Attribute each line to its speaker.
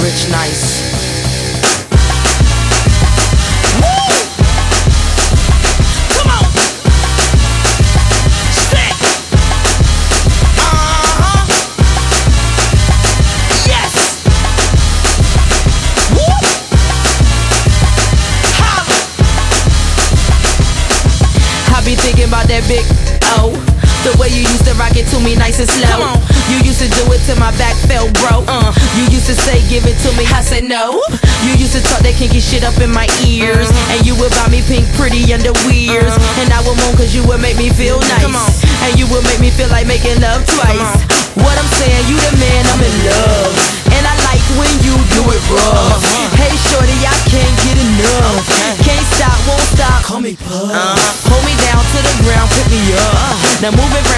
Speaker 1: Rich Nice.
Speaker 2: Be thinking about that big O, the way you used to rock it to me nice and slow. You used to do it till my back felt broke. You used to say give it to me, I said no. You used to talk that kinky shit up in my ears, and you would buy me pink pretty underwears, and I would moan cause you would make me feel nice, and you would make me feel like making love twice. What I'm saying, you the man, I'm in love, and I like when you do it rough. Hey shorty, I can't get enough. Can't stop, won't stop. Call me Puff. Hold me down to the ground, pick me up. Now move it